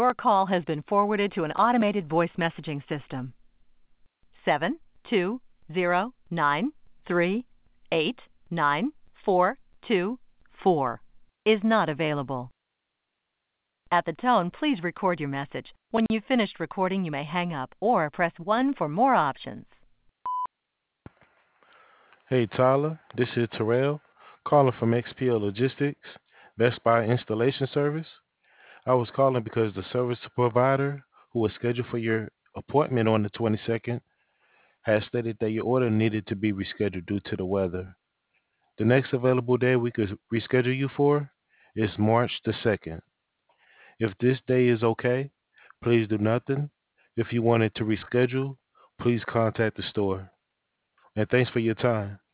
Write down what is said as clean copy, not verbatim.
Your call has been forwarded to an automated voice messaging system. 72093894224 is not available. At the tone, please record your message. When you've finished recording, you may hang up or press 1 for more options. Hey Tyler, this is Terrell calling from XPO Logistics, Best Buy Installation Service. I was calling because the service provider who was scheduled for your appointment on the 22nd had stated that your order needed to be rescheduled due to the weather. The next available day we could reschedule you for is March the 2nd. If this day is okay, please do nothing. If you wanted to reschedule, please contact the store. And thanks for your time.